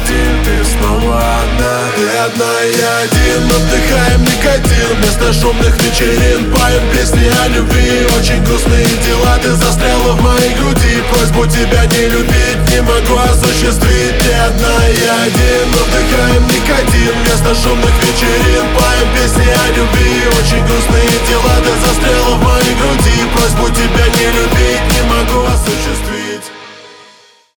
один, ты снова одна. Ты одна, я один, но вдыхаем никотин. Вместо шумных вечерин поем песни о любви. Очень грустные дела, ты застряла в моей груди. Просьбу тебя не любить не могу осуществить. Ты одна, я один, но вдыхаем никотин. Вместо шумных вечерин поем песни о любви. Очень грустные дела, ты застряла в моей груди.